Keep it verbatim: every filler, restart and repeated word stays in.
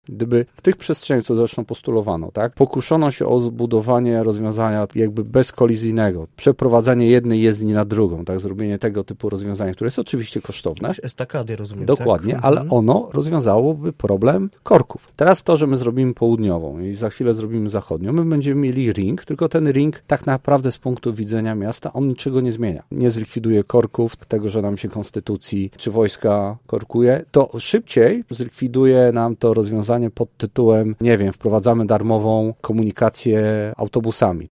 Gdyby w tych przestrzeniach, co zresztą postulowano, tak, pokuszono się o zbudowanie rozwiązania jakby bezkolizyjnego, przeprowadzenie jednej jezdni na drugą, tak, zrobienie tego typu rozwiązania, które jest oczywiście kosztowne. Estakady, rozumiem. Dokładnie, tak? ale ono rozwiązałoby problem korków. Teraz to, że my zrobimy południową i za chwilę zrobimy zachodnią, my będziemy mieli ring, tylko ten ring tak naprawdę z punktu widzenia miasta, on niczego nie zmienia. Nie zlikwiduje korków, tego, że nam się konstytucji czy wojska korkuje, to szybciej zlikwiduje nam to rozwiązanie pod tytułem, nie wiem, wprowadzamy darmową komunikację autobusami.